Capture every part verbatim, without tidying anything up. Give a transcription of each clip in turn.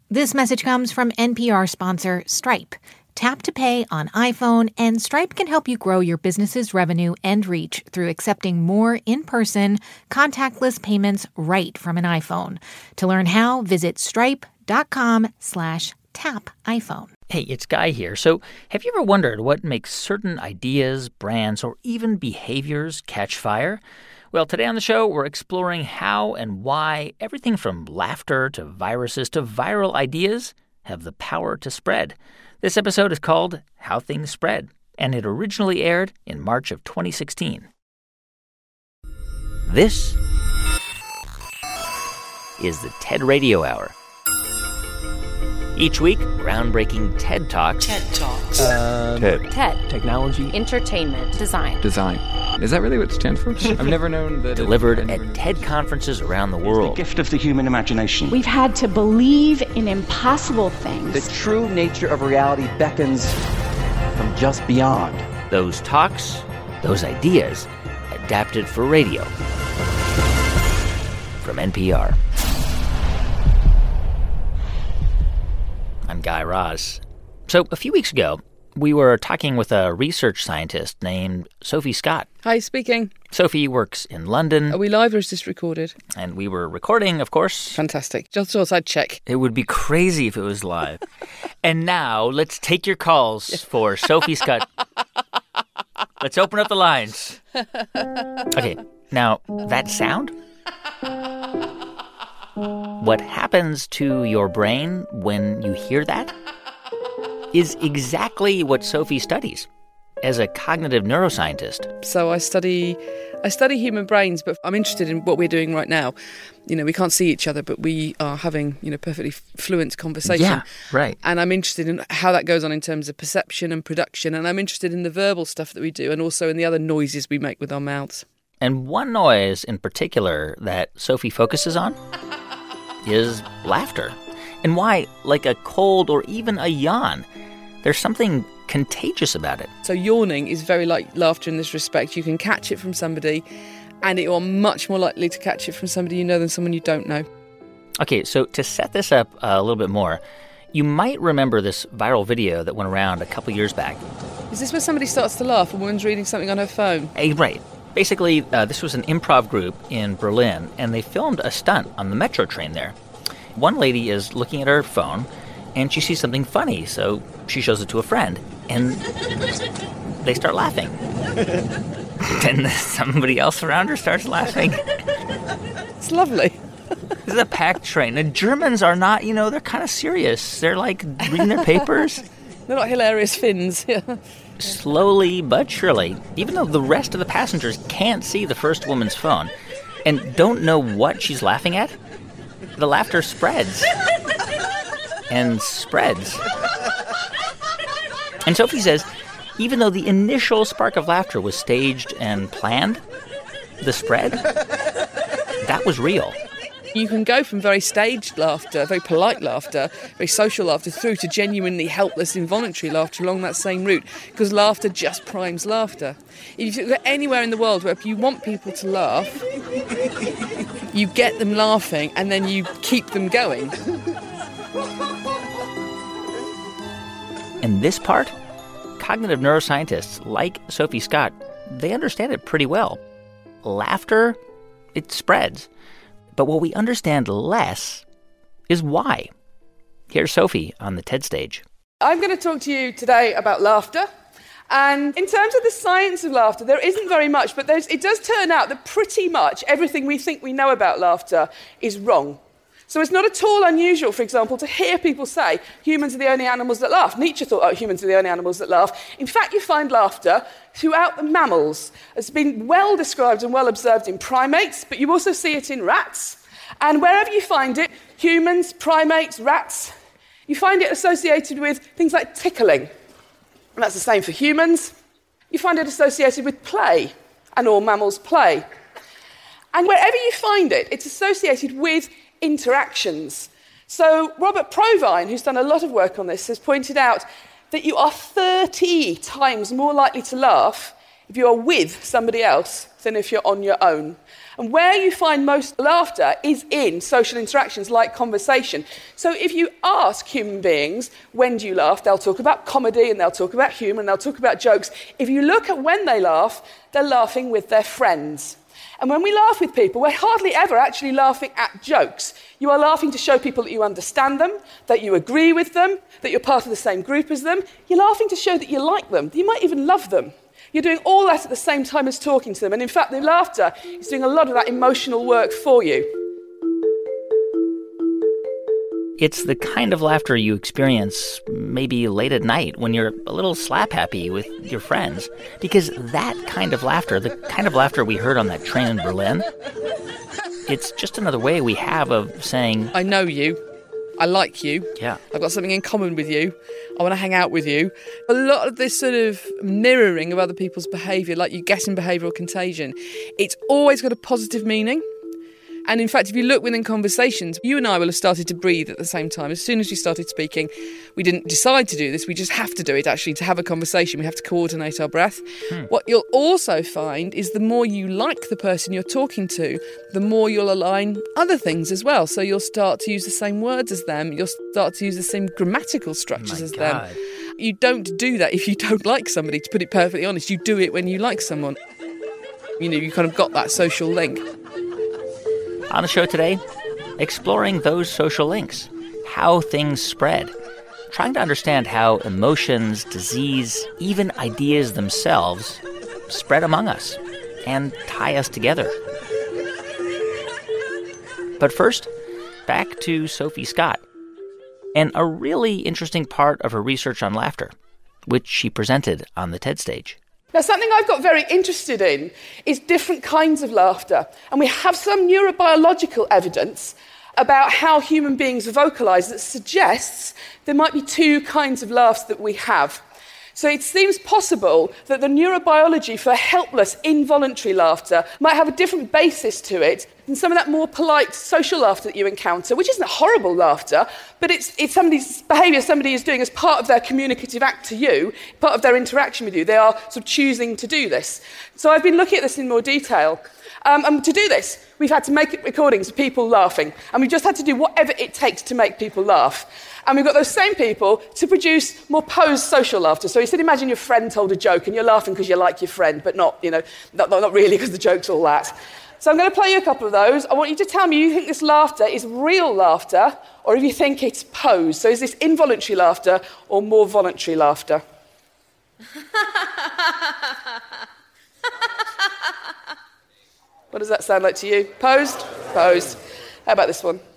This message comes from N P R sponsor Stripe. Tap to pay on iPhone, and Stripe can help you grow your business's revenue and reach through accepting more in-person, contactless payments right from an iPhone. To learn how, visit stripe.com slash tap iPhone. Hey, it's Guy here. So have you ever wondered what makes certain ideas, brands, or even behaviors catch fire? Well, today on the show, we're exploring how and why everything from laughter to viruses to viral ideas have the power to spread. This episode is called How Things Spread, and it originally aired in March of twenty sixteen. This is the TED Radio Hour. Each week, groundbreaking TED Talks. TED Talks. Uh, TED. TED. Technology. Entertainment. Design. Design. Is that really what it stands for? I've never known that. Delivered it, at TED conferences around the world. The gift of the human imagination. We've had to believe in impossible things. The true nature of reality beckons from just beyond. Those talks, those ideas, adapted for radio. From N P R. I'm Guy Raz. So a few weeks ago, we were talking with a research scientist named Sophie Scott. Hi, speaking. Sophie works in London. Are we live or is this recorded? And we were recording, of course. Fantastic. Just thought I'd check. It would be crazy if it was live. And now, let's take your calls for Sophie Scott. Let's open up the lines. Okay, now, that sound? What happens to your brain when you hear that is exactly what Sophie studies as a cognitive neuroscientist. So I study I study human brains, but I'm interested in what we're doing right now. You know, we can't see each other, but we are having, you know, perfectly fluent conversation. Yeah, right. And I'm interested in how that goes on in terms of perception and production, and I'm interested in the verbal stuff that we do and also in the other noises we make with our mouths. And one noise in particular that Sophie focuses on is laughter. And why, like a cold or even a yawn, there's something contagious about it. So yawning is very like laughter in this respect. You can catch it from somebody, and you are much more likely to catch it from somebody you know than someone you don't know. Okay, so to set this up a little bit more, you might remember this viral video that went around a couple years back. Is this where somebody starts to laugh? A woman's reading something on her phone? Hey, right. Basically, uh, this was an improv group in Berlin, and they filmed a stunt on the metro train there. One lady is looking at her phone, and she sees something funny, so she shows it to a friend, and they start laughing. Then somebody else around her starts laughing. It's lovely. This is a packed train. The Germans are not, you know, they're kind of serious. They're, like, reading their papers. They're not hilarious Finns. Slowly but surely, even though the rest of the passengers can't see the first woman's phone and don't know what she's laughing at, the laughter spreads and spreads. And Sophie says, even though the initial spark of laughter was staged and planned, the spread, that was real. You can go from very staged laughter, very polite laughter, very social laughter, through to genuinely helpless, involuntary laughter along that same route, because laughter just primes laughter. If you go anywhere in the world where you want people to laugh, you get them laughing and then you keep them going. And this part, cognitive neuroscientists like Sophie Scott, they understand it pretty well. Laughter, it spreads. But what we understand less is why. Here's Sophie on the TED stage. I'm going to talk to you today about laughter. And in terms of the science of laughter, there isn't very much, but there's, it does turn out that pretty much everything we think we know about laughter is wrong. So it's not at all unusual, for example, to hear people say humans are the only animals that laugh. Nietzsche thought, oh, humans are the only animals that laugh. In fact, you find laughter throughout the mammals. It's been well described and well observed in primates, but you also see it in rats. And wherever you find it, humans, primates, rats, you find it associated with things like tickling. And that's the same for humans. You find it associated with play, and all mammals play. And wherever you find it, it's associated with interactions. So Robert Provine, who's done a lot of work on this, has pointed out that you are thirty times more likely to laugh if you are with somebody else than if you're on your own. And where you find most laughter is in social interactions like conversation. So if you ask human beings, when do you laugh? They'll talk about comedy and they'll talk about humour and they'll talk about jokes. If you look at when they laugh, they're laughing with their friends. And when we laugh with people, we're hardly ever actually laughing at jokes. You are laughing to show people that you understand them, that you agree with them, that you're part of the same group as them. You're laughing to show that you like them, that you might even love them. You're doing all that at the same time as talking to them. And in fact, the laughter is doing a lot of that emotional work for you. It's the kind of laughter you experience maybe late at night when you're a little slap-happy with your friends. Because that kind of laughter, the kind of laughter we heard on that train in Berlin, it's just another way we have of saying, I know you. I like you. Yeah. I've got something in common with you. I want to hang out with you. A lot of this sort of mirroring of other people's behaviour, like you get in behavioural contagion, it's always got a positive meaning. And in fact, if you look within conversations, you and I will have started to breathe at the same time. As soon as we started speaking, we didn't decide to do this. We just have to do it, actually, to have a conversation. We have to coordinate our breath. Hmm. What you'll also find is the more you like the person you're talking to, the more you'll align other things as well. So you'll start to use the same words as them. You'll start to use the same grammatical structures oh as God. them. You don't do that if you don't like somebody, to put it perfectly honest. You do it when you like someone. You know, you kind of got that social link. On the show today, exploring those social links, how things spread, trying to understand how emotions, disease, even ideas themselves spread among us and tie us together. But first, back to Sophie Scott and a really interesting part of her research on laughter, which she presented on the TED stage. Now, something I've got very interested in is different kinds of laughter. And we have some neurobiological evidence about how human beings vocalise that suggests there might be two kinds of laughs that we have. So it seems possible that the neurobiology for helpless, involuntary laughter might have a different basis to it than some of that more polite social laughter that you encounter, which isn't horrible laughter, but it's, it's somebody's behaviour somebody is doing as part of their communicative act to you, part of their interaction with you. They are sort of choosing to do this. So I've been looking at this in more detail. Um, and to do this, we've had to make recordings of people laughing, and we've just had to do whatever it takes to make people laugh. And we've got those same people to produce more posed social laughter. So you said, imagine your friend told a joke and you're laughing because you like your friend, but not, you know, not, not really because the joke's all that. So I'm going to play you a couple of those. I want you to tell me you think this laughter is real laughter or if you think it's posed. So is this involuntary laughter or more voluntary laughter? What does that sound like to you? Posed? Posed. How about this one?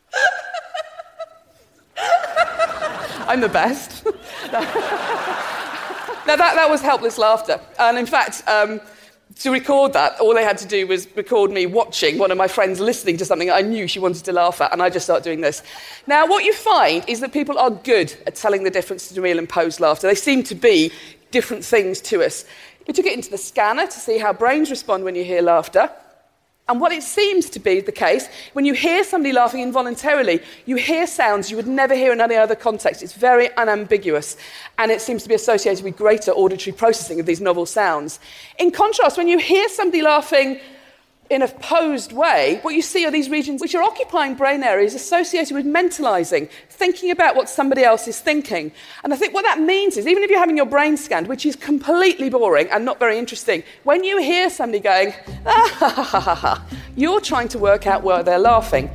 I'm the best. Now, that, that was helpless laughter. And in fact, um, to record that, all they had to do was record me watching one of my friends listening to something I knew she wanted to laugh at, and I just started doing this. Now, what you find is that people are good at telling the difference between real and posed laughter. They seem to be different things to us. We took it into the scanner to see how brains respond when you hear laughter. And what it seems to be the case, when you hear somebody laughing involuntarily, you hear sounds you would never hear in any other context. It's very unambiguous, and it seems to be associated with greater auditory processing of these novel sounds. In contrast, when you hear somebody laughing in a posed way, what you see are these regions which are occupying brain areas associated with mentalising, thinking about what somebody else is thinking. And I think what that means is, even if you're having your brain scanned, which is completely boring and not very interesting, when you hear somebody going, ah, ha, ha, ha, ha, ha, you're trying to work out where they're laughing.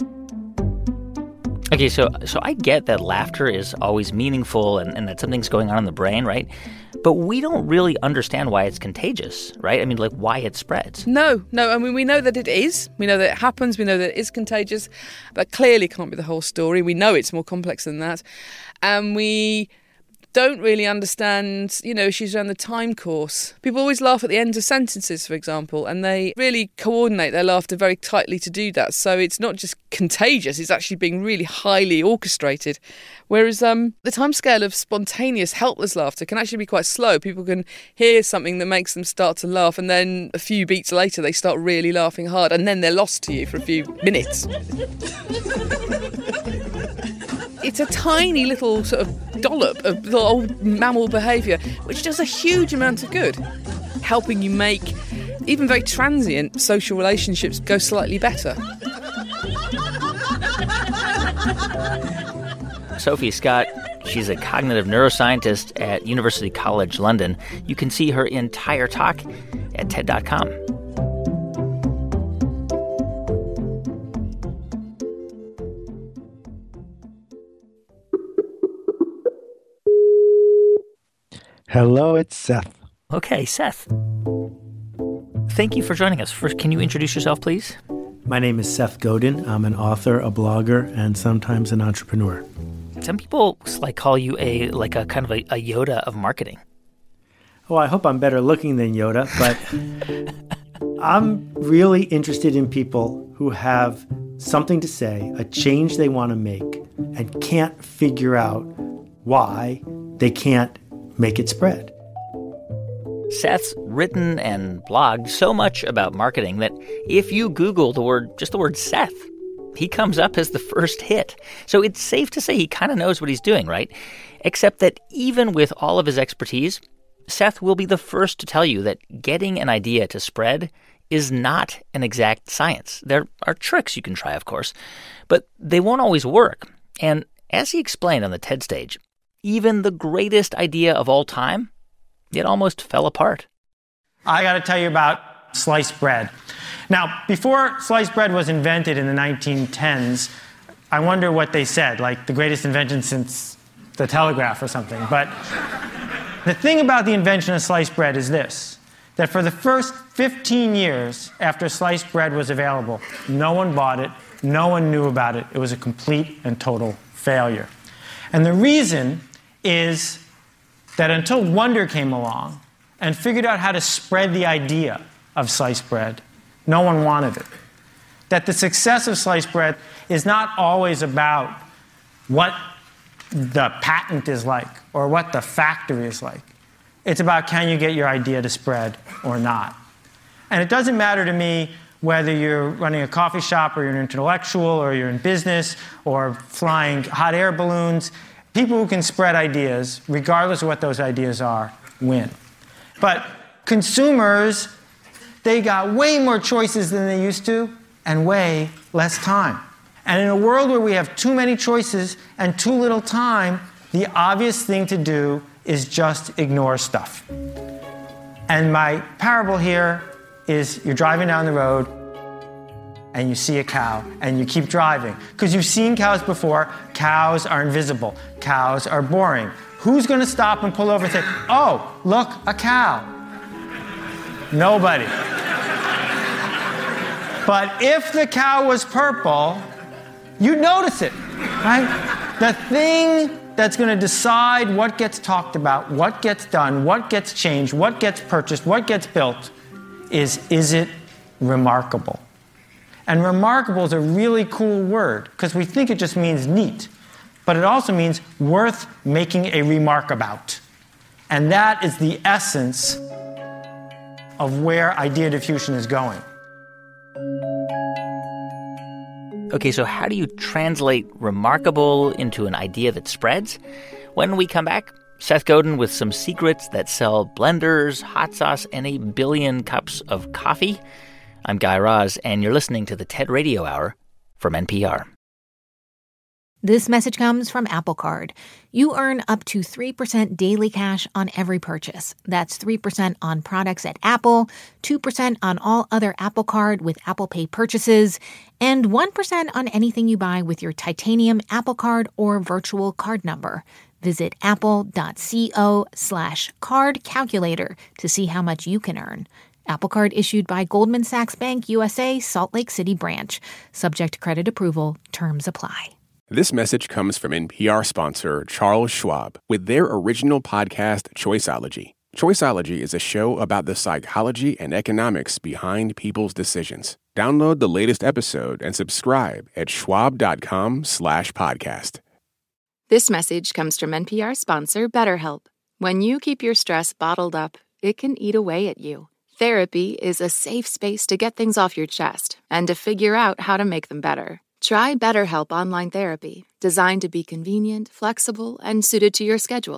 Okay, so so I get that laughter is always meaningful and, and that something's going on in the brain, right? But we don't really understand why it's contagious, right? I mean, like, why it spreads. No, no. I mean, we know that it is. We know that it happens. We know that it is contagious. But clearly can't be the whole story. We know it's more complex than that. And we don't really understand, you know, issues around the time course. People always laugh at the end of sentences, for example, and they really coordinate their laughter very tightly to do that. So it's not just contagious, it's actually being really highly orchestrated. Whereas um, the timescale of spontaneous, helpless laughter can actually be quite slow. People can hear something that makes them start to laugh, and then a few beats later they start really laughing hard, and then they're lost to you for a few minutes. It's a tiny little sort of dollop of little old mammal behaviour, which does a huge amount of good. helping you make even very transient social relationships go slightly better. Sophie Scott, she's a cognitive neuroscientist at University College London. You can see her entire talk at T E D dot com. Hello, it's Seth. Okay, Seth. Thank you for joining us. First, can you introduce yourself, please? My name is Seth Godin. I'm an author, a blogger, and sometimes an entrepreneur. Some people like call you a like a kind of a, a Yoda of marketing. Well, I hope I'm better looking than Yoda, but I'm really interested in people who have something to say, a change they want to make, and can't figure out why they can't make it spread. Seth's written and blogged so much about marketing that if you Google the word, just the word Seth, he comes up as the first hit. So it's safe to say he kind of knows what he's doing, right? Except that even with all of his expertise, Seth will be the first to tell you that getting an idea to spread is not an exact science. There are tricks you can try, of course, but they won't always work. And as he explained on the TED stage, even the greatest idea of all time, it almost fell apart. I got to tell you about sliced bread. Now, before sliced bread was invented in the nineteen tens, I wonder what they said, like the greatest invention since the telegraph or something. But the thing about the invention of sliced bread is this, that for the first fifteen years after sliced bread was available, no one bought it, no one knew about it. It was a complete and total failure. And the reason is that until Wonder came along and figured out how to spread the idea of sliced bread, no one wanted it. That the success of sliced bread is not always about what the patent is like or what the factory is like. It's about, can you get your idea to spread or not? And it doesn't matter to me whether you're running a coffee shop or you're an intellectual or you're in business or flying hot air balloons. People who can spread ideas, regardless of what those ideas are, win. But consumers, they got way more choices than they used to and way less time. And in a world where we have too many choices and too little time, the obvious thing to do is just ignore stuff. And my parable here is you're driving down the road and you see a cow, and you keep driving. Because you've seen cows before. Cows are invisible. Cows are boring. Who's going to stop and pull over and say, oh, look, a cow? Nobody. But if the cow was purple, you'd notice it, right? The thing that's going to decide what gets talked about, what gets done, what gets changed, what gets purchased, what gets built, is, is it remarkable? And remarkable is a really cool word because we think it just means neat. But it also means worth making a remark about. And that is the essence of where idea diffusion is going. Okay, so how do you translate remarkable into an idea that spreads? When we come back, Seth Godin with some secrets that sell blenders, hot sauce, and a billion cups of coffee. I'm Guy Raz, and you're listening to the TED Radio Hour from N P R. This message comes from Apple Card. You earn up to three percent daily cash on every purchase. That's three percent on products at Apple, two percent on all other Apple Card with Apple Pay purchases, and one percent on anything you buy with your titanium Apple Card or virtual card number. Visit apple.co slash card calculator to see how much you can earn. Apple Card issued by Goldman Sachs Bank U S A, Salt Lake City branch. Subject to credit approval. Terms apply. This message comes from N P R sponsor Charles Schwab with their original podcast, Choiceology. Choiceology is a show about the psychology and economics behind people's decisions. Download the latest episode and subscribe at schwab.com slash podcast. This message comes from N P R sponsor BetterHelp. When you keep your stress bottled up, it can eat away at you. Therapy is a safe space to get things off your chest and to figure out how to make them better. Try BetterHelp Online Therapy, designed to be convenient, flexible, and suited to your schedule.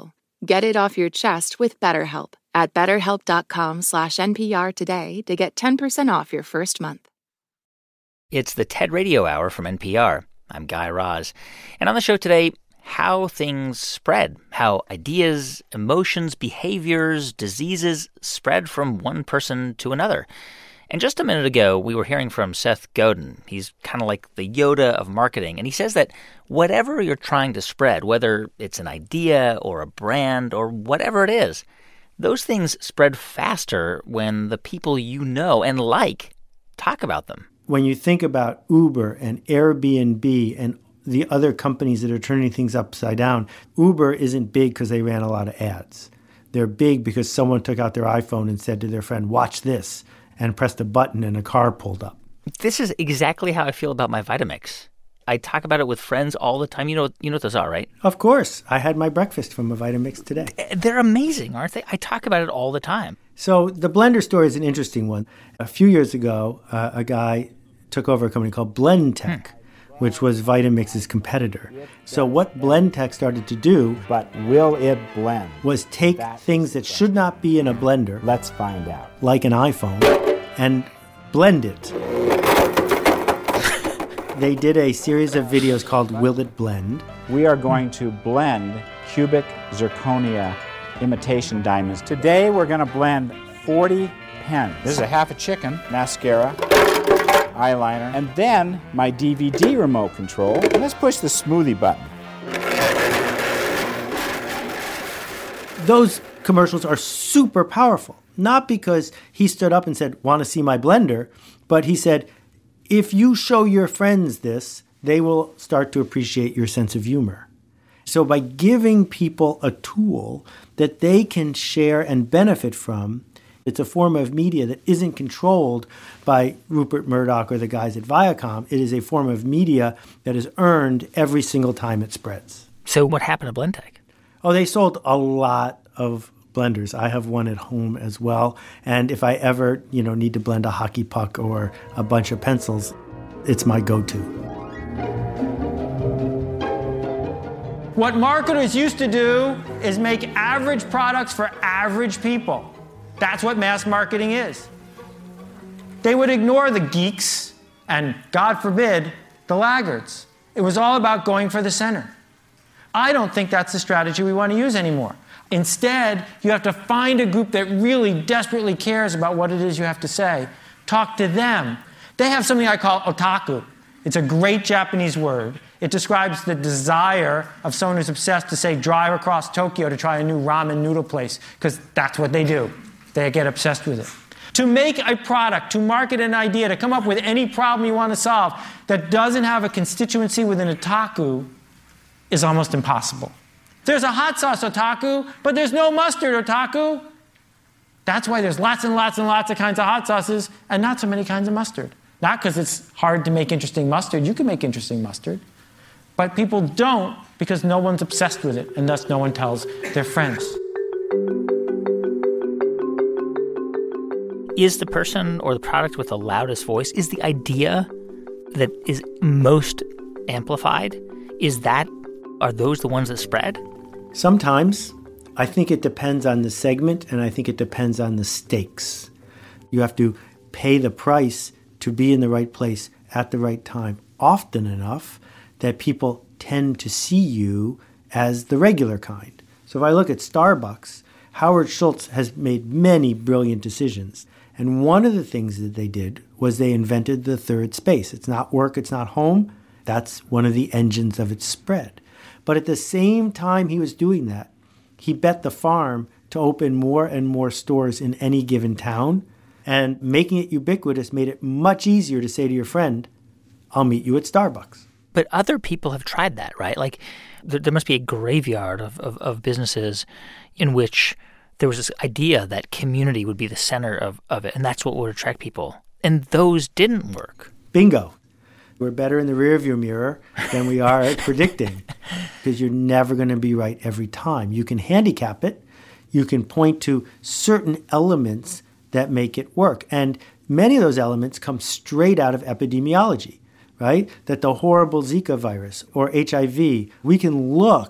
Get it off your chest with BetterHelp at betterhelp.com slash NPR today to get ten percent off your first month. It's the TED Radio Hour from N P R. I'm Guy Raz. And on the show today, how things spread, how ideas, emotions, behaviors, diseases spread from one person to another. And just a minute ago, we were hearing from Seth Godin. He's kind of like the Yoda of marketing. And he says that whatever you're trying to spread, whether it's an idea or a brand or whatever it is, those things spread faster when the people you know and like talk about them. When you think about Uber and Airbnb and the other companies that are turning things upside down, Uber isn't big because they ran a lot of ads. They're big because someone took out their iPhone and said to their friend, watch this, and pressed a button and a car pulled up. This is exactly how I feel about my Vitamix. I talk about it with friends all the time. You know, you know what those are, right? Of course. I had my breakfast from a Vitamix today. They're amazing, aren't they? I talk about it all the time. So the blender story is an interesting one. A few years ago, uh, a guy took over a company called Blendtec, hmm. which was Vitamix's competitor. So what Blendtec started to do, but will it blend? Was take That's things that should not be in a blender. Let's find out. Like an iPhone, and blend it. They did a series of videos called Will It Blend? We are going to blend cubic zirconia imitation diamonds. Today we're going to blend forty pens. This is a half a chicken, mascara, eyeliner, and then my D V D remote control. And let's push the smoothie button. Those commercials are super powerful. Not because he stood up and said, want to see my blender, but he said, if you show your friends this, they will start to appreciate your sense of humor. So by giving people a tool that they can share and benefit from, it's a form of media that isn't controlled by Rupert Murdoch or the guys at Viacom. It is a form of media that is earned every single time it spreads. So what happened to Blendtec? Oh, they sold a lot of blenders. I have one at home as well. And if I ever, you know, need to blend a hockey puck or a bunch of pencils, it's my go-to. What marketers used to do is make average products for average people. That's what mass marketing is. They would ignore the geeks and, God forbid, the laggards. It was all about going for the center. I don't think that's the strategy we want to use anymore. Instead, you have to find a group that really desperately cares about what it is you have to say. Talk to them. They have something I call otaku. It's a great Japanese word. It describes the desire of someone who's obsessed to, say, drive across Tokyo to try a new ramen noodle place, because that's what they do. They get obsessed with it. To make a product, to market an idea, to come up with any problem you want to solve that doesn't have a constituency within otaku is almost impossible. There's a hot sauce otaku, but there's no mustard otaku. That's why there's lots and lots and lots of kinds of hot sauces and not so many kinds of mustard. Not because it's hard to make interesting mustard. You can make interesting mustard. But people don't because no one's obsessed with it, and thus no one tells their friends. Is the person or the product with the loudest voice, is the idea that is most amplified, is that, are those the ones that spread? Sometimes. I think it depends on the segment, and I think it depends on the stakes. You have to pay the price to be in the right place at the right time often enough that people tend to see you as the regular kind. So if I look at Starbucks, Howard Schultz has made many brilliant decisions. And one of the things that they did was they invented the third space. It's not work, it's not home. That's one of the engines of its spread. But at the same time he was doing that, he bet the farm to open more and more stores in any given town. And making it ubiquitous made it much easier to say to your friend, I'll meet you at Starbucks. But other people have tried that, right? Like there, there must be a graveyard of, of, of businesses in which there was this idea that community would be the center of, of it, and that's what would attract people. And those didn't work. Bingo. We're better in the rearview mirror than we are at predicting, because you're never going to be right every time. You can handicap it. You can point to certain elements that make it work. And many of those elements come straight out of epidemiology, right? That the horrible Zika virus or H I V, we can look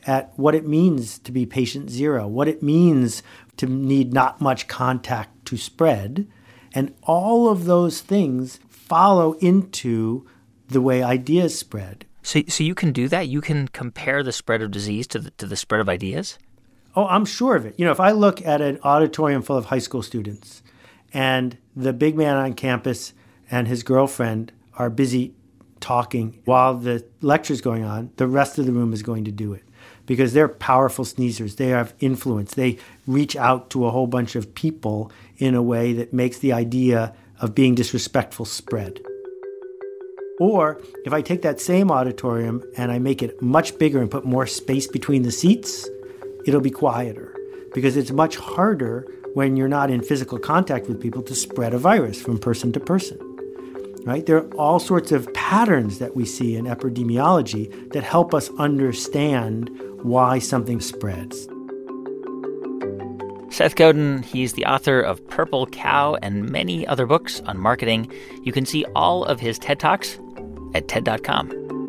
at what it means to be patient zero, what it means to need not much contact to spread. And all of those things follow into the way ideas spread. So, so you can do that? You can compare the spread of disease to the, to the spread of ideas? Oh, I'm sure of it. You know, if I look at an auditorium full of high school students and the big man on campus and his girlfriend are busy talking while the lecture's going on, the rest of the room is going to do it because they're powerful sneezers. They have influence. They reach out to a whole bunch of people in a way that makes the idea of being disrespectful spread. Or if I take that same auditorium and I make it much bigger and put more space between the seats, it'll be quieter because it's much harder when you're not in physical contact with people to spread a virus from person to person, right? There are all sorts of patterns that we see in epidemiology that help us understand why something spreads. Seth Godin, he's the author of Purple Cow and many other books on marketing. You can see all of his TED Talks at T E D dot com.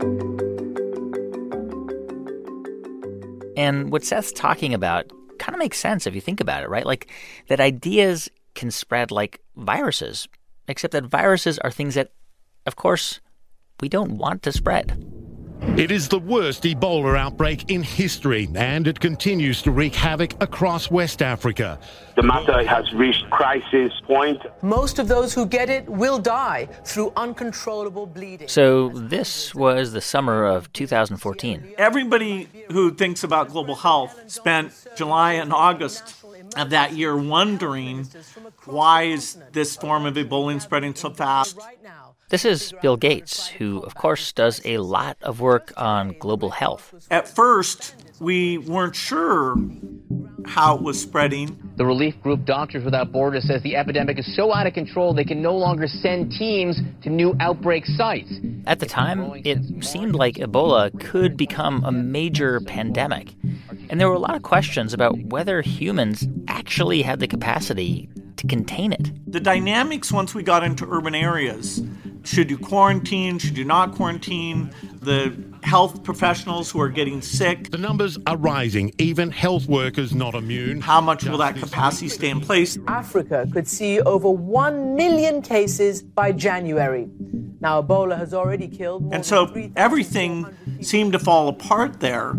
And what Seth's talking about kind of makes sense if you think about it, right? Like that ideas can spread like viruses, except that viruses are things that, of course, we don't want to spread. It is the worst Ebola outbreak in history, and it continues to wreak havoc across West Africa. The matter has reached crisis point. Most of those who get it will die through uncontrollable bleeding. So this was the summer of two thousand fourteen. Everybody who thinks about global health spent July and August of that year wondering, why is this form of Ebola spreading so fast? This is Bill Gates, who, of course, does a lot of work on global health. At first, we weren't sure how it was spreading. The relief group Doctors Without Borders says the epidemic is so out of control they can no longer send teams to new outbreak sites. At the time, it seemed like Ebola could become a major pandemic. And there were a lot of questions about whether humans actually had the capacity to contain it. The dynamics once we got into urban areas, should you quarantine, should you not quarantine, the health professionals who are getting sick. The numbers are rising, even health workers not immune. How much will that capacity stay in place? Africa could see over one million cases by January. Now, Ebola has already killed more And so than everything seemed to fall apart there.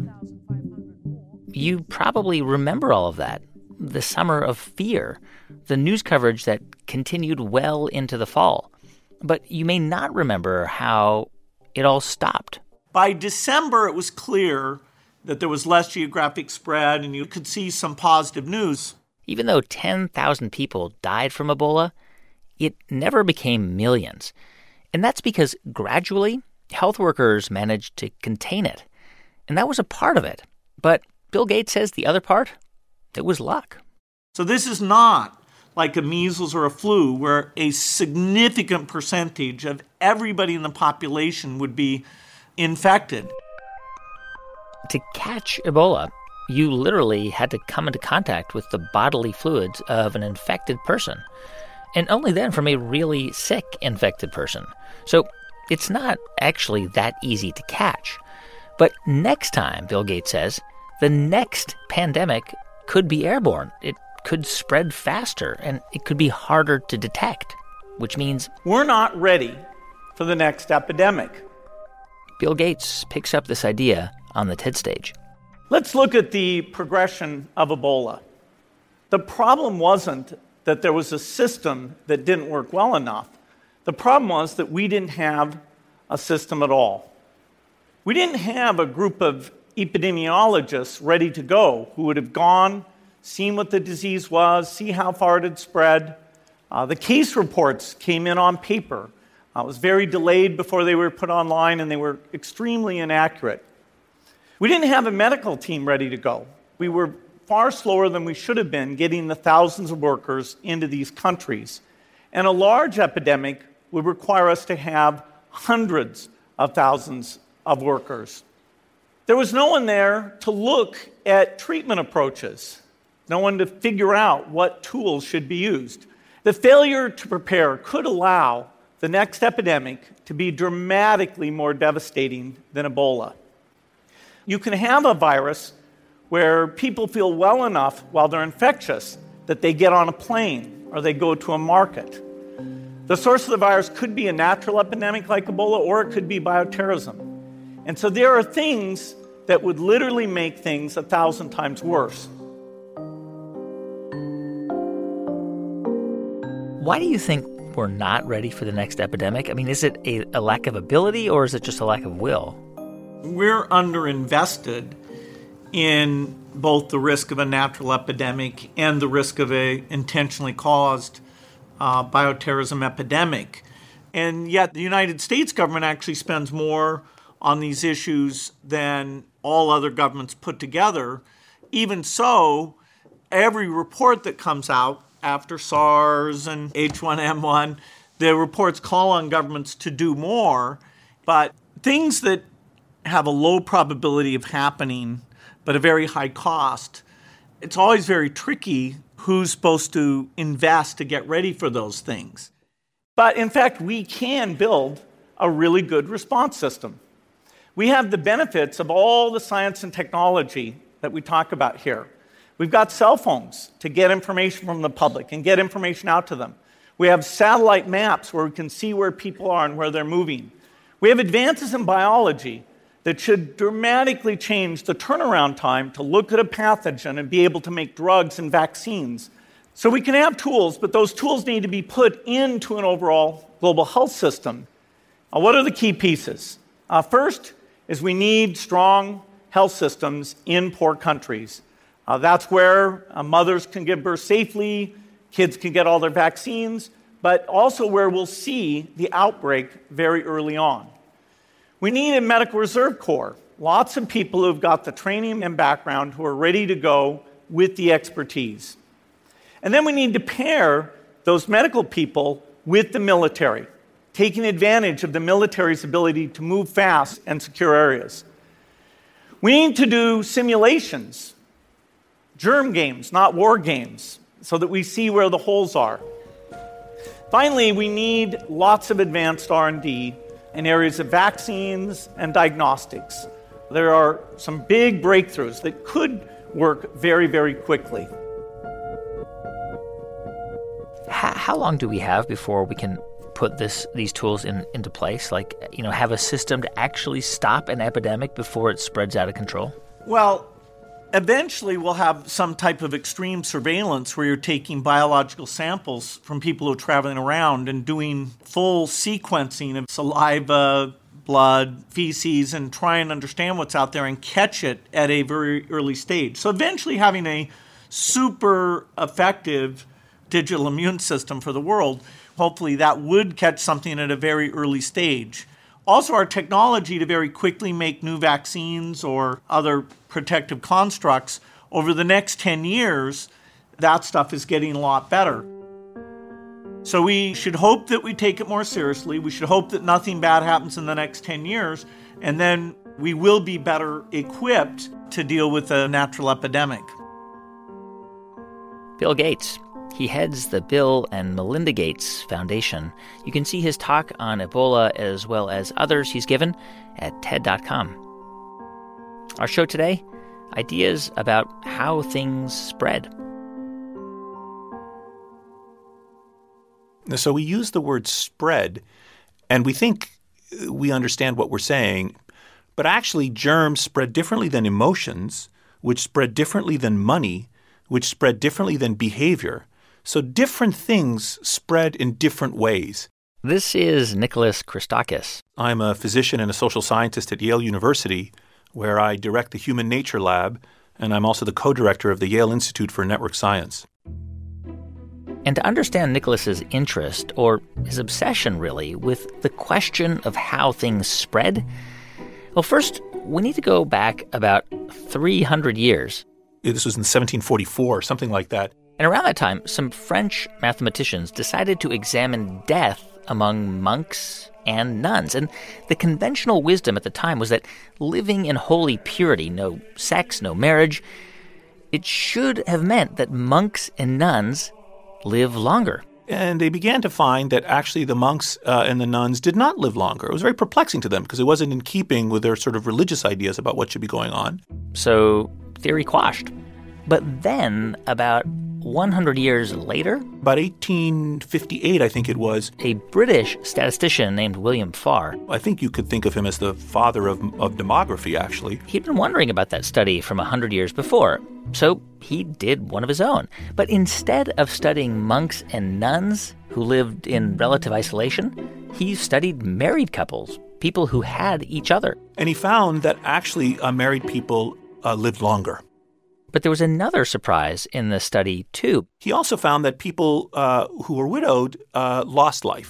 You probably remember all of that. The summer of fear, the news coverage that continued well into the fall. But you may not remember how it all stopped. By December, it was clear that there was less geographic spread and you could see some positive news. Even though ten thousand people died from Ebola, it never became millions. And that's because gradually, health workers managed to contain it. And that was a part of it. But Bill Gates says the other part, it was luck. So this is not like a measles or a flu, where a significant percentage of everybody in the population would be infected. To catch Ebola, you literally had to come into contact with the bodily fluids of an infected person, and only then from a really sick infected person. So it's not actually that easy to catch. But next time, Bill Gates says, the next pandemic could be airborne. It could spread faster, and it could be harder to detect, which means we're not ready for the next epidemic. Bill Gates picks up this idea on the TED stage. Let's look at the progression of Ebola. The problem wasn't that there was a system that didn't work well enough. The problem was that we didn't have a system at all. We didn't have a group of epidemiologists ready to go who would have gone, seen what the disease was, see how far it had spread. Uh, the case reports came in on paper. Uh, it was very delayed before they were put online, and they were extremely inaccurate. We didn't have a medical team ready to go. We were far slower than we should have been getting the thousands of workers into these countries. And a large epidemic would require us to have hundreds of thousands of workers. There was no one there to look at treatment approaches. No one to figure out what tools should be used. The failure to prepare could allow the next epidemic to be dramatically more devastating than Ebola. You can have a virus where people feel well enough while they're infectious that they get on a plane or they go to a market. The source of the virus could be a natural epidemic like Ebola, or it could be bioterrorism. And so there are things that would literally make things a thousand times worse. Why do you think we're not ready for the next epidemic? I mean, is it a, a lack of ability, or is it just a lack of will? We're underinvested in both the risk of a natural epidemic and the risk of a intentionally caused uh, bioterrorism epidemic. And yet the United States government actually spends more on these issues than all other governments put together. Even so, every report that comes out after SARS and H one N one, the reports call on governments to do more. But things that have a low probability of happening but a very high cost, it's always very tricky who's supposed to invest to get ready for those things. But in fact, we can build a really good response system. We have the benefits of all the science and technology that we talk about here. We've got cell phones to get information from the public and get information out to them. We have satellite maps where we can see where people are and where they're moving. We have advances in biology that should dramatically change the turnaround time to look at a pathogen and be able to make drugs and vaccines. So we can have tools, but those tools need to be put into an overall global health system. Now, what are the key pieces? Uh, first is we need strong health systems in poor countries. Uh, that's where uh, mothers can give birth safely, kids can get all their vaccines, but also where we'll see the outbreak very early on. We need a medical reserve corps, lots of people who've got the training and background who are ready to go with the expertise. And then we need to pair those medical people with the military, taking advantage of the military's ability to move fast and secure areas. We need to do simulations, germ games, not war games, so that we see where the holes are. Finally, we need lots of advanced R and D in areas of vaccines and diagnostics. There are some big breakthroughs that could work very, very quickly. How, how long do we have before we can put this these tools in, into place? Like, you know, have a system to actually stop an epidemic before it spreads out of control? Well, eventually we'll have some type of extreme surveillance where you're taking biological samples from people who are traveling around and doing full sequencing of saliva, blood, feces, and try and understand what's out there and catch it at a very early stage. So eventually having a super effective digital immune system for the world, hopefully that would catch something at a very early stage. Also, our technology to very quickly make new vaccines or other protective constructs over the next ten years, that stuff is getting a lot better. So we should hope that we take it more seriously. We should hope that nothing bad happens in the next ten years, and then we will be better equipped to deal with a natural epidemic. Bill Gates. He heads the Bill and Melinda Gates Foundation. You can see his talk on Ebola as well as others he's given at T E D dot com. Our show today, ideas about how things spread. So we use the word spread, and we think we understand what we're saying, but actually germs spread differently than emotions, which spread differently than money, which spread differently than behavior. So different things spread in different ways. This is Nicholas Christakis. I'm a physician and a social scientist at Yale University, where I direct the Human Nature Lab, and I'm also the co-director of the Yale Institute for Network Science. And to understand Nicholas's interest, or his obsession really, with the question of how things spread, well, first, we need to go back about three hundred years. This was in seventeen forty-four, something like that. And around that time, some French mathematicians decided to examine death among monks and nuns. And the conventional wisdom at the time was that living in holy purity, no sex, no marriage, it should have meant that monks and nuns live longer. And they began to find that actually the monks uh, and the nuns did not live longer. It was very perplexing to them because it wasn't in keeping with their sort of religious ideas about what should be going on. So theory quashed. But then, about one hundred years later, about eighteen fifty-eight, I think it was, a British statistician named William Farr. I think you could think of him as the father of, of demography, actually. He'd been wondering about that study from one hundred years before, so he did one of his own. But instead of studying monks and nuns who lived in relative isolation, he studied married couples, people who had each other. And he found that actually uh, married people uh, lived longer. But there was another surprise in the study, too. He also found that people uh, who were widowed uh, lost life.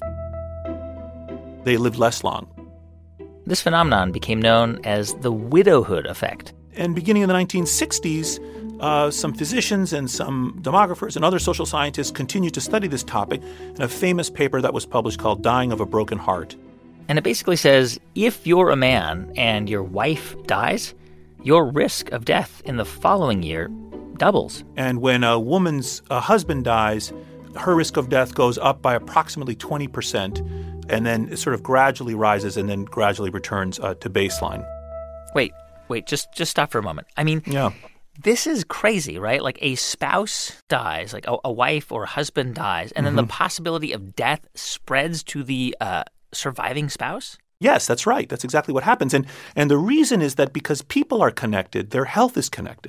They lived less long. This phenomenon became known as the widowhood effect. And beginning in the nineteen sixties, uh, some physicians and some demographers and other social scientists continued to study this topic in a famous paper that was published called Dying of a Broken Heart. And it basically says, if you're a man and your wife dies, your risk of death in the following year doubles. And when a woman's uh, husband dies, her risk of death goes up by approximately twenty percent, and then it sort of gradually rises and then gradually returns uh, to baseline. Wait, wait, just just stop for a moment. I mean, yeah. This is crazy, right? Like a spouse dies, like a, a wife or a husband dies, and mm-hmm. then the possibility of death spreads to the uh, surviving spouse? Yes, that's right. That's exactly what happens. And and the reason is that because people are connected, their health is connected.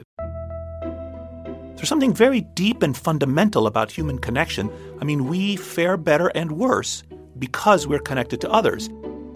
There's something very deep and fundamental about human connection. I mean, we fare better and worse because we're connected to others.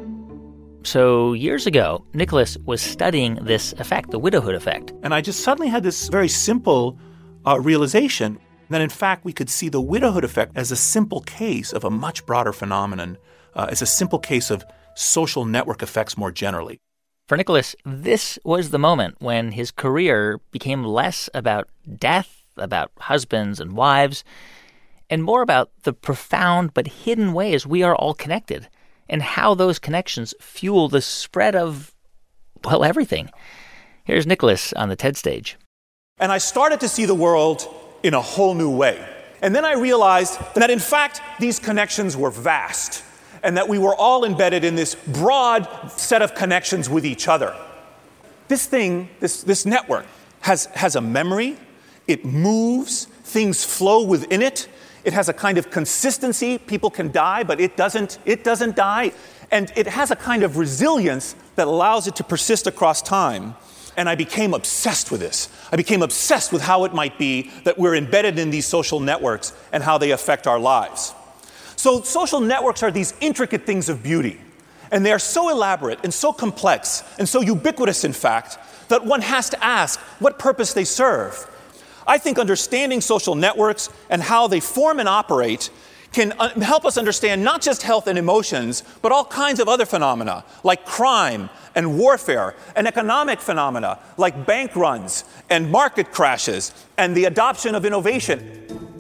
So years ago, Nicholas was studying this effect, the widowhood effect. And I just suddenly had this very simple uh, realization that, in fact, we could see the widowhood effect as a simple case of a much broader phenomenon, uh, as a simple case of social network effects more generally. For Nicholas, this was the moment when his career became less about death, about husbands and wives, and more about the profound but hidden ways we are all connected and how those connections fuel the spread of, well, everything. Here's Nicholas on the TED stage. And I started to see the world in a whole new way. And then I realized that, in fact, these connections were vast, and that we were all embedded in this broad set of connections with each other. This thing, this, this network, has, has a memory. It moves. Things flow within it. It has a kind of consistency. People can die, but it doesn't, it doesn't die. And it has a kind of resilience that allows it to persist across time. And I became obsessed with this. I became obsessed with how it might be that we're embedded in these social networks and how they affect our lives. So social networks are these intricate things of beauty, and they are so elaborate and so complex and so ubiquitous, in fact, that one has to ask what purpose they serve. I think understanding social networks and how they form and operate can uh, help us understand not just health and emotions, but all kinds of other phenomena like crime and warfare and economic phenomena like bank runs and market crashes and the adoption of innovation.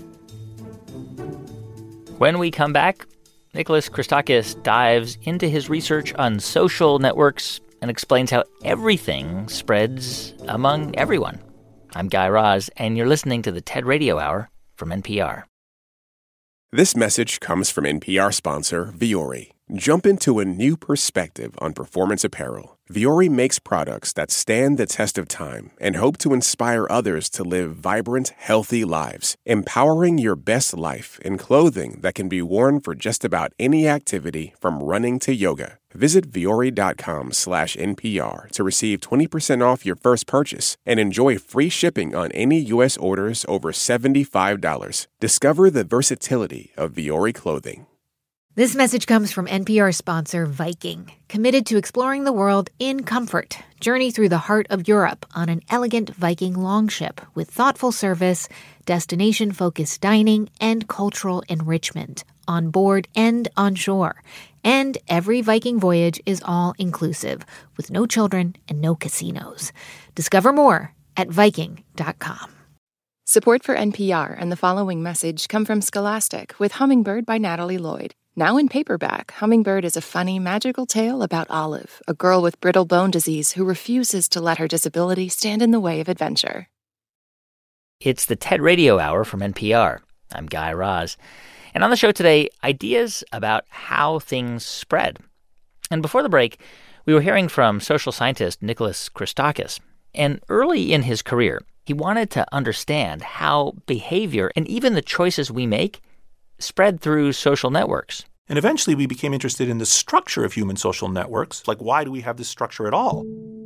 When we come back, Nicholas Christakis dives into his research on social networks and explains how everything spreads among everyone. I'm Guy Raz, and you're listening to the TED Radio Hour from N P R. This message comes from N P R sponsor Vuori. Jump into a new perspective on performance apparel. Vuori makes products that stand the test of time and hope to inspire others to live vibrant, healthy lives, empowering your best life in clothing that can be worn for just about any activity from running to yoga. Visit Vuori.com slash NPR to receive twenty percent off your first purchase and enjoy free shipping on any U S orders over seventy-five dollars. Discover the versatility of Vuori clothing. This message comes from N P R sponsor Viking, committed to exploring the world in comfort. Journey through the heart of Europe on an elegant Viking longship with thoughtful service, destination-focused dining, and cultural enrichment on board and on shore. And every Viking voyage is all-inclusive, with no children and no casinos. Discover more at Viking dot com. Support for N P R and the following message come from Scholastic with Hummingbird by Natalie Lloyd. Now in paperback, Hummingbird is a funny, magical tale about Olive, a girl with brittle bone disease who refuses to let her disability stand in the way of adventure. It's the TED Radio Hour from N P R. I'm Guy Raz. And on the show today, ideas about how things spread. And before the break, we were hearing from social scientist Nicholas Christakis. And early in his career, he wanted to understand how behavior and even the choices we make spread through social networks. And eventually we became interested in the structure of human social networks. Like, why do we have this structure at all?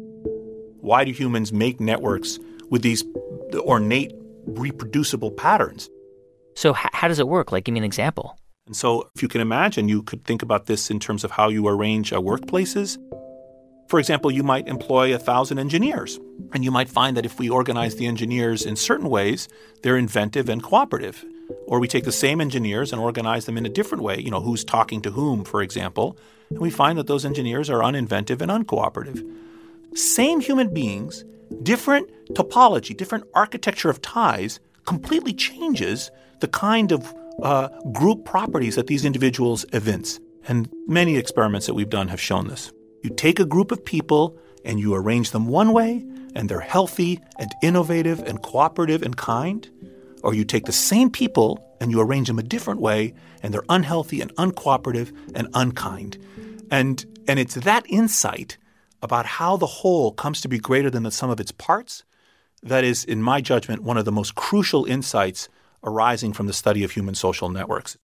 Why do humans make networks with these ornate, reproducible patterns? So h- how does it work? Like, give me an example. And so if you can imagine, you could think about this in terms of how you arrange uh, workplaces. For example, you might employ a thousand engineers, and you might find that if we organize the engineers in certain ways, they're inventive and cooperative. Or we take the same engineers and organize them in a different way, you know, who's talking to whom, for example, and we find that those engineers are uninventive and uncooperative. Same human beings, different topology, different architecture of ties completely changes the kind of uh, group properties that these individuals evince. And many experiments that we've done have shown this. You take a group of people and you arrange them one way, and they're healthy and innovative and cooperative and kind. Or you take the same people and you arrange them a different way, and they're unhealthy and uncooperative and unkind. And, and it's that insight about how the whole comes to be greater than the sum of its parts that is, in my judgment, one of the most crucial insights arising from the study of human social networks.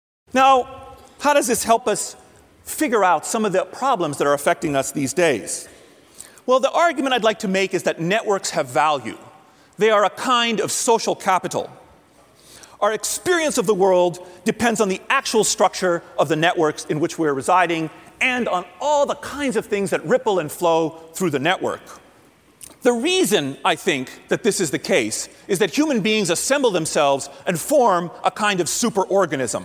Now, how does this help us figure out some of the problems that are affecting us these days? Well, the argument I'd like to make is that networks have value. They are a kind of social capital. Our experience of the world depends on the actual structure of the networks in which we're residing and on all the kinds of things that ripple and flow through the network. The reason I think that this is the case is that human beings assemble themselves and form a kind of superorganism.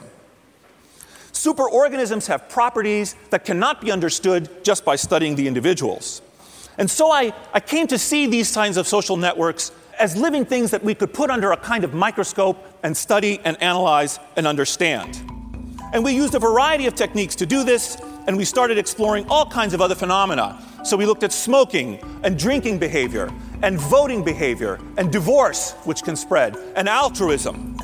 Superorganisms have properties that cannot be understood just by studying the individuals. And so I, I came to see these kinds of social networks as living things that we could put under a kind of microscope and study and analyze and understand. And we used a variety of techniques to do this, and we started exploring all kinds of other phenomena. So we looked at smoking and drinking behavior and voting behavior and divorce, which can spread, and altruism.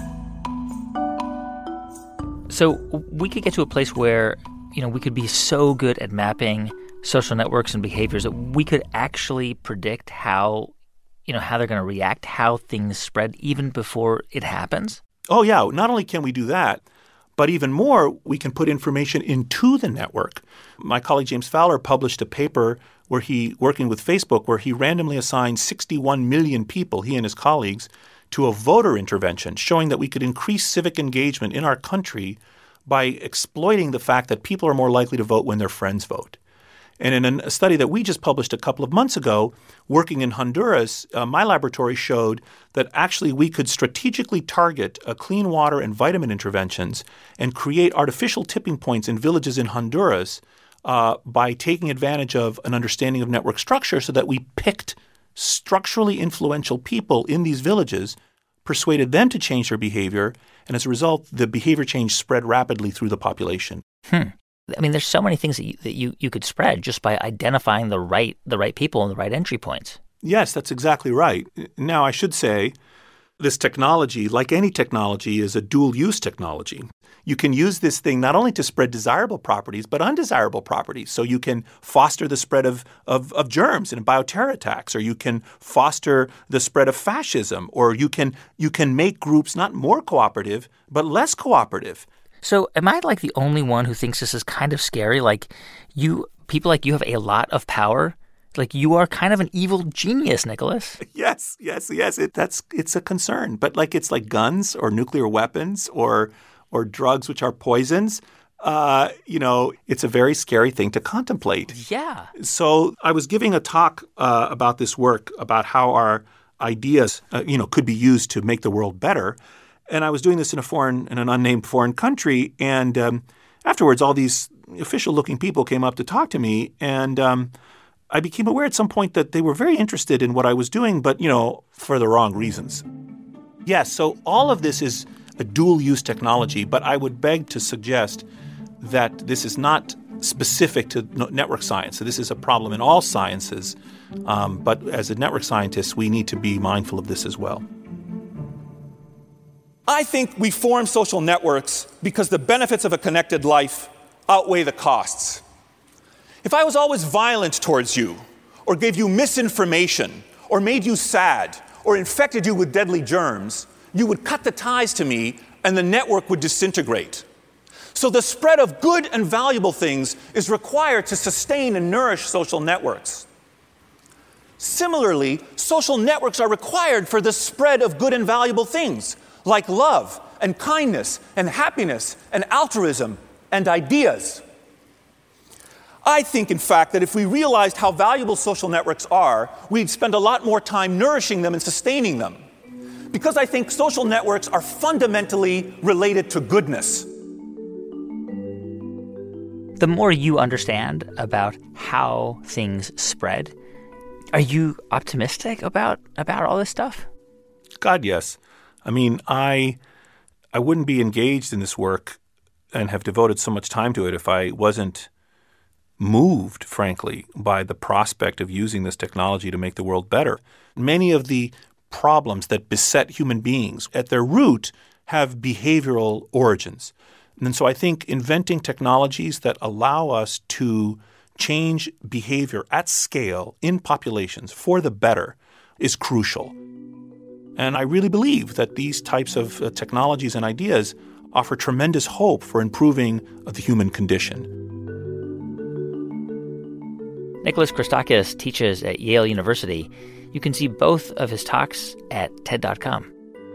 So we could get to a place where, you know, we could be so good at mapping social networks and behaviors that we could actually predict how, you know, how they're going to react, how things spread even before it happens? Oh, yeah. Not only can we do that, but even more, we can put information into the network. My colleague James Fowler published a paper where he, working with Facebook, where he randomly assigned sixty-one million people, he and his colleagues, to a voter intervention, showing that we could increase civic engagement in our country by exploiting the fact that people are more likely to vote when their friends vote. And in a study that we just published a couple of months ago, working in Honduras, uh, my laboratory showed that actually we could strategically target uh, clean water and vitamin interventions and create artificial tipping points in villages in Honduras uh, by taking advantage of an understanding of network structure so that we picked structurally influential people in these villages, persuaded them to change their behavior, and as a result, the behavior change spread rapidly through the population. Hmm. I mean, there's so many things that you, that you, you could spread just by identifying the right the right people and the right entry points. Yes, that's exactly right. Now, I should say this technology, like any technology, is a dual-use technology. You can use this thing not only to spread desirable properties, but undesirable properties. So you can foster the spread of, of, of germs and bioterror attacks, or you can foster the spread of fascism, or you can you can make groups not more cooperative, but less cooperative. So am I like the only one who thinks this is kind of scary? Like you, people like you have a lot of power. Like you are kind of an evil genius, Nicholas. Yes, yes, yes. It, that's it's a concern. But like it's like guns or nuclear weapons or or drugs which are poisons. Uh, you know, it's a very scary thing to contemplate. Yeah. So I was giving a talk uh, about this work, about how our ideas, uh, you know, could be used to make the world better. And I was doing this in a foreign, in an unnamed foreign country. And um, afterwards, all these official-looking people came up to talk to me. And um, I became aware at some point that they were very interested in what I was doing, but, you know, for the wrong reasons. Yes, so all of this is a dual-use technology. But I would beg to suggest that this is not specific to network science. So this is a problem in all sciences. Um, but as a network scientist, we need to be mindful of this as well. I think we form social networks because the benefits of a connected life outweigh the costs. If I was always violent towards you, or gave you misinformation, or made you sad, or infected you with deadly germs, you would cut the ties to me and the network would disintegrate. So the spread of good and valuable things is required to sustain and nourish social networks. Similarly, social networks are required for the spread of good and valuable things, like love and kindness and happiness and altruism and ideas. I think, in fact, that if we realized how valuable social networks are, we'd spend a lot more time nourishing them and sustaining them. Because I think social networks are fundamentally related to goodness. The more you understand about how things spread, are you optimistic about, about all this stuff? God, yes. I mean, I I wouldn't be engaged in this work and have devoted so much time to it if I wasn't moved, frankly, by the prospect of using this technology to make the world better. Many of the problems that beset human beings at their root have behavioral origins. And so I think inventing technologies that allow us to change behavior at scale in populations for the better is crucial. And I really believe that these types of uh, technologies and ideas offer tremendous hope for improving uh, the human condition. Nicholas Christakis teaches at Yale University. You can see both of his talks at TED dot com.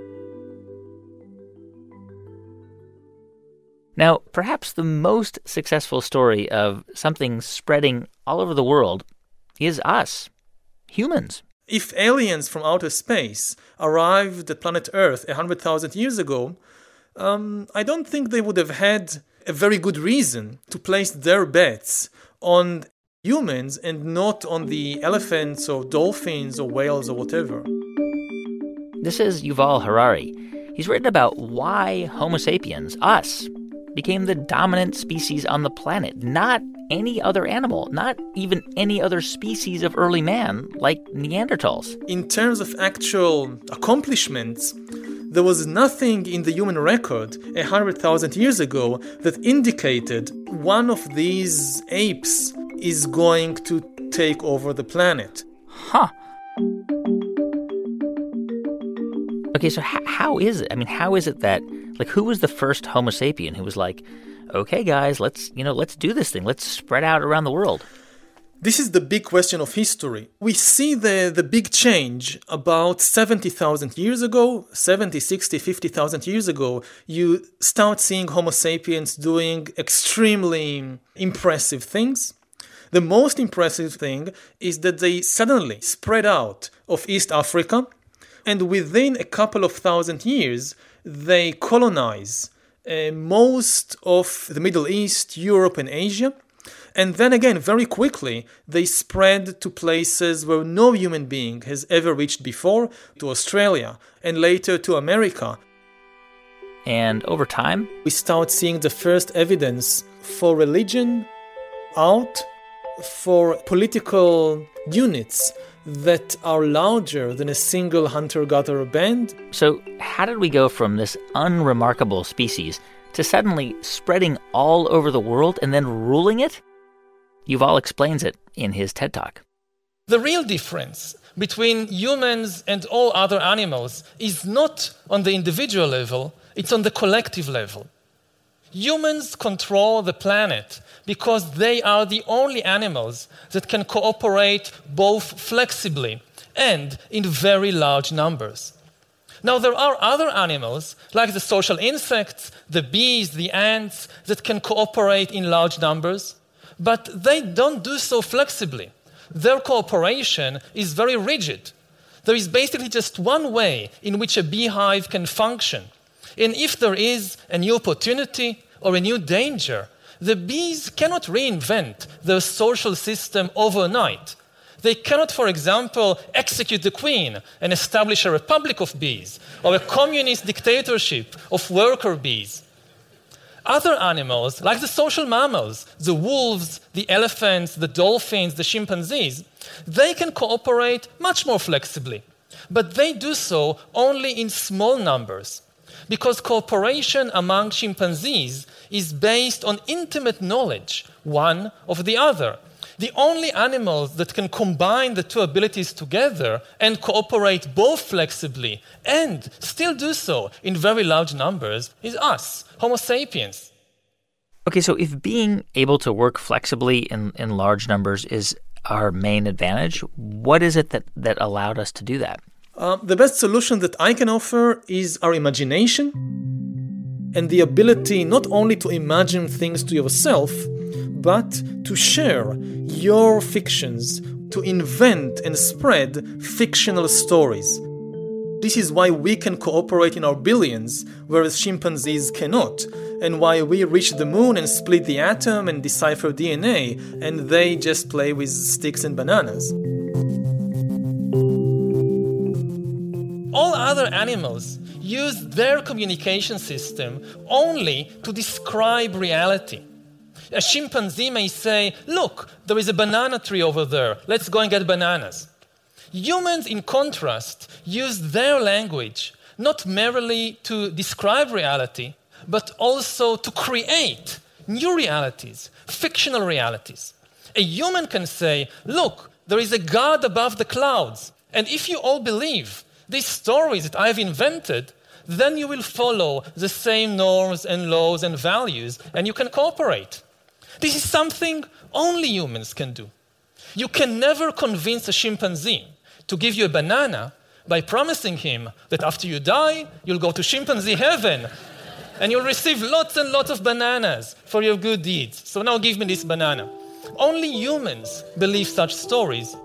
Now, perhaps the most successful story of something spreading all over the world is us, humans. If aliens from outer space arrived at planet Earth one hundred thousand years ago, um, I don't think they would have had a very good reason to place their bets on humans and not on the elephants or dolphins or whales or whatever. This is Yuval Harari. He's written about why Homo sapiens, us, became the dominant species on the planet, not any other animal, not even any other species of early man like Neanderthals. In terms of actual accomplishments, there was nothing in the human record one hundred thousand years ago that indicated one of these apes is going to take over the planet. Huh. Okay, so h- how is it? I mean, how is it that, like, who was the first Homo sapien who was like, okay, guys, let's, you know, let's do this thing. Let's spread out around the world. This is the big question of history. We see the, the big change about seventy thousand years ago, seventy, sixty, fifty thousand years ago. You start seeing Homo sapiens doing extremely impressive things. The most impressive thing is that they suddenly spread out of East Africa, and within a couple of thousand years, they colonize uh, most of the Middle East, Europe, and Asia. And then again, very quickly, they spread to places where no human being has ever reached before, to Australia, and later to America. And over time, we start seeing the first evidence for religion, art, for political units that are larger than a single hunter-gatherer band. So how did we go from this unremarkable species to suddenly spreading all over the world and then ruling it? Yuval explains it in his TED Talk. The real difference between humans and all other animals is not on the individual level, it's on the collective level. Humans control the planet because they are the only animals that can cooperate both flexibly and in very large numbers. Now, there are other animals, like the social insects, the bees, the ants, that can cooperate in large numbers, but they don't do so flexibly. Their cooperation is very rigid. There is basically just one way in which a beehive can function. And if there is a new opportunity or a new danger, the bees cannot reinvent their social system overnight. They cannot, for example, execute the queen and establish a republic of bees or a communist dictatorship of worker bees. Other animals, like the social mammals, the wolves, the elephants, the dolphins, the chimpanzees, they can cooperate much more flexibly. But they do so only in small numbers. Because cooperation among chimpanzees is based on intimate knowledge, one of the other. The only animals that can combine the two abilities together and cooperate both flexibly and still do so in very large numbers is us, Homo sapiens. Okay, so if being able to work flexibly in, in large numbers is our main advantage, what is it that, that allowed us to do that? Uh, the best solution that I can offer is our imagination and the ability not only to imagine things to yourself, but to share your fictions, to invent and spread fictional stories. This is why we can cooperate in our billions, whereas chimpanzees cannot, and why we reach the moon and split the atom and decipher D N A, and they just play with sticks and bananas. All other animals use their communication system only to describe reality. A chimpanzee may say, look, there is a banana tree over there. Let's go and get bananas. Humans, in contrast, use their language not merely to describe reality, but also to create new realities, fictional realities. A human can say, look, there is a God above the clouds. And if you all believe these stories that I've invented, then you will follow the same norms and laws and values, and you can cooperate. This is something only humans can do. You can never convince a chimpanzee to give you a banana by promising him that after you die, you'll go to chimpanzee heaven and you'll receive lots and lots of bananas for your good deeds. So now give me this banana. Only humans believe such stories.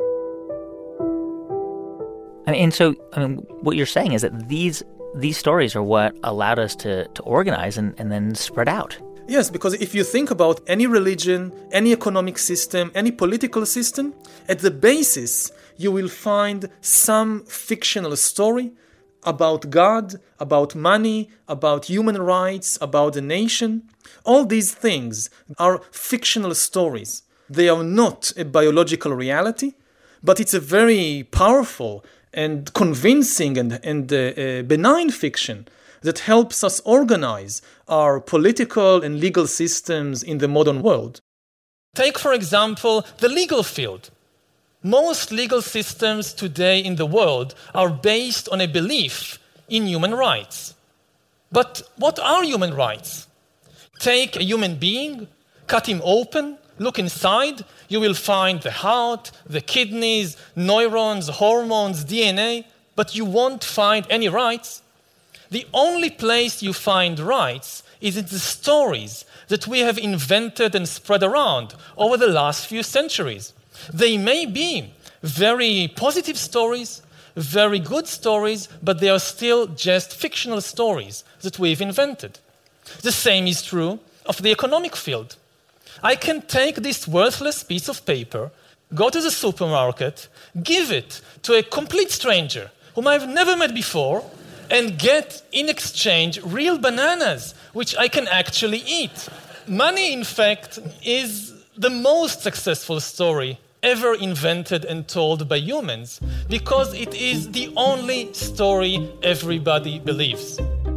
I mean, and so I mean, what you're saying is that these these stories are what allowed us to, to organize and, and then spread out. Yes, because if you think about any religion, any economic system, any political system, at the basis you will find some fictional story about God, about money, about human rights, about the nation. All these things are fictional stories. They are not a biological reality, but it's a very powerful and convincing and, and uh, uh, benign fiction that helps us organize our political and legal systems in the modern world. Take, for example, the legal field. Most legal systems today in the world are based on a belief in human rights. But what are human rights? Take a human being, cut him open, look inside, you will find the heart, the kidneys, neurons, hormones, D N A, but you won't find any rights. The only place you find rights is in the stories that we have invented and spread around over the last few centuries. They may be very positive stories, very good stories, but they are still just fictional stories that we've invented. The same is true of the economic field. I can take this worthless piece of paper, go to the supermarket, give it to a complete stranger whom I've never met before, and get in exchange real bananas, which I can actually eat. Money, in fact, is the most successful story ever invented and told by humans, because it is the only story everybody believes.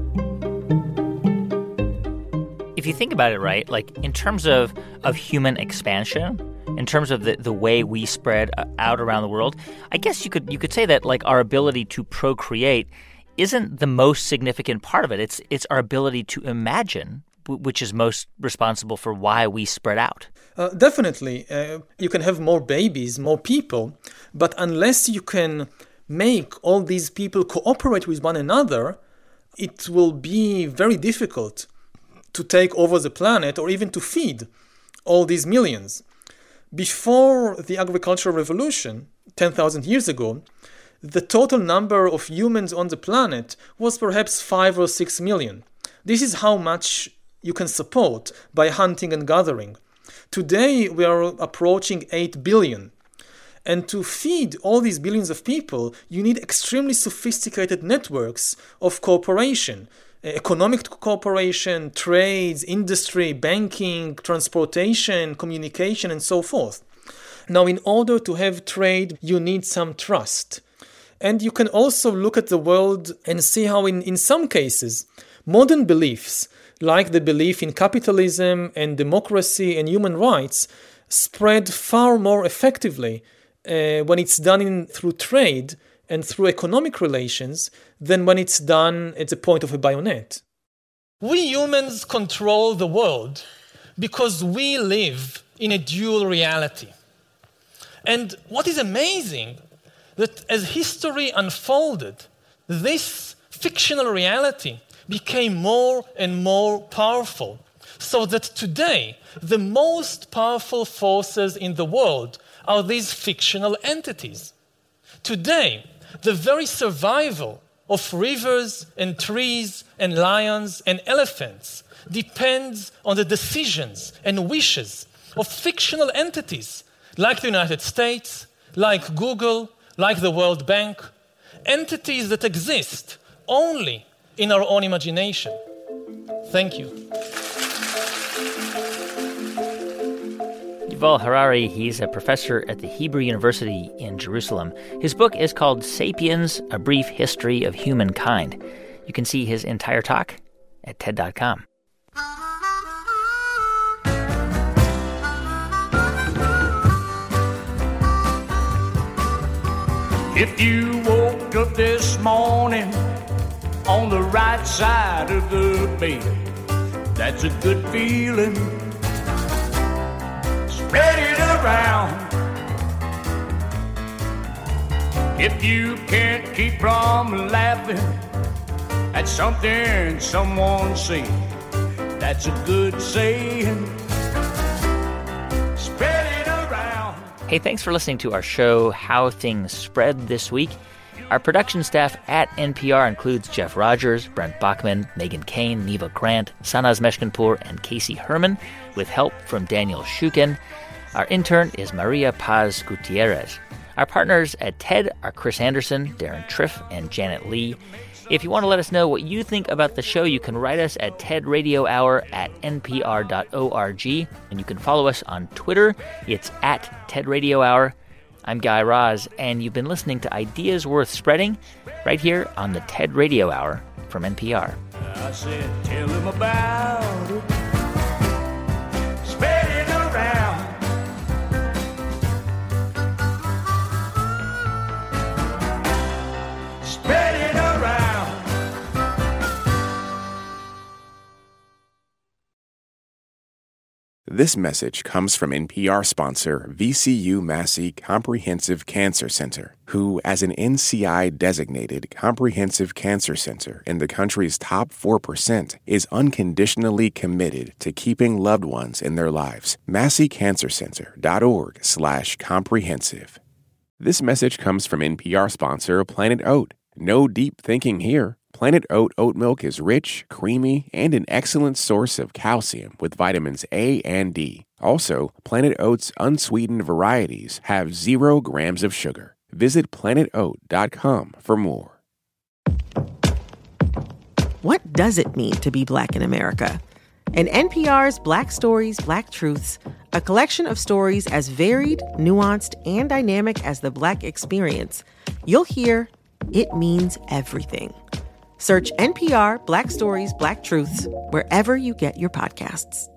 If you think about it, right, like in terms of, of human expansion, in terms of the, the way we spread out around the world, I guess you could you could say that like our ability to procreate isn't the most significant part of it. It's it's our ability to imagine, which is most responsible for why we spread out. Uh, definitely. Uh, you can have more babies, more people, but unless you can make all these people cooperate with one another, it will be very difficult to take over the planet or even to feed all these millions. Before the agricultural revolution, ten thousand years ago, the total number of humans on the planet was perhaps five or six million. This is how much you can support by hunting and gathering. Today, we are approaching eight billion. And to feed all these billions of people, you need extremely sophisticated networks of cooperation, economic cooperation, trades, industry, banking, transportation, communication, and so forth. Now, in order to have trade, you need some trust. And you can also look at the world and see how in, in some cases, modern beliefs, like the belief in capitalism and democracy and human rights, spread far more effectively uh, when it's done in, through trade and through economic relations than when it's done at the point of a bayonet. We humans control the world because we live in a dual reality. And what is amazing, that as history unfolded, this fictional reality became more and more powerful, so that today the most powerful forces in the world are these fictional entities. Today, the very survival of rivers and trees and lions and elephants depends on the decisions and wishes of fictional entities like the United States, like Google, like the World Bank, entities that exist only in our own imagination. Thank you. Yuval Harari, he's a professor at the Hebrew University in Jerusalem. His book is called Sapiens, A Brief History of Humankind. You can see his entire talk at T E D dot com. If you woke up this morning on the right side of the bed, that's a good feeling. Spread it around. If you can't keep from laughing at something someone said, that's a good saying. Spread it around. Hey, thanks for listening to our show, How Things Spread, this week. Our production staff at N P R includes Jeff Rogers, Brent Bachman, Megan Kane, Neva Grant, Sanaz Meshkinpour, and Casey Herman, with help from Daniel Shukin. Our intern is Maria Paz Gutierrez. Our partners at T E D are Chris Anderson, Darren Triff, and Janet Lee. If you want to let us know what you think about the show, you can write us at T E D Radio Hour at N P R dot org, and you can follow us on Twitter. It's at T E D Radio Hour. I'm Guy Raz, and you've been listening to Ideas Worth Spreading right here on the T E D Radio Hour from N P R. I said, tell him about it. Spread it around. Spread it around. This message comes from N P R sponsor V C U Massey Comprehensive Cancer Center, who, as an N C I-designated comprehensive cancer center in the country's top four percent, is unconditionally committed to keeping loved ones in their lives. massey cancer center dot org slash comprehensive. This message comes from N P R sponsor Planet Oat. No deep thinking here. Planet Oat oat milk is rich, creamy, and an excellent source of calcium with vitamins A and D. Also, Planet Oat's unsweetened varieties have zero grams of sugar. Visit planet oat dot com for more. What does it mean to be Black in America? In N P R's Black Stories, Black Truths, a collection of stories as varied, nuanced, and dynamic as the Black experience, you'll hear it means everything. Search N P R Black Stories, Black Truths wherever you get your podcasts.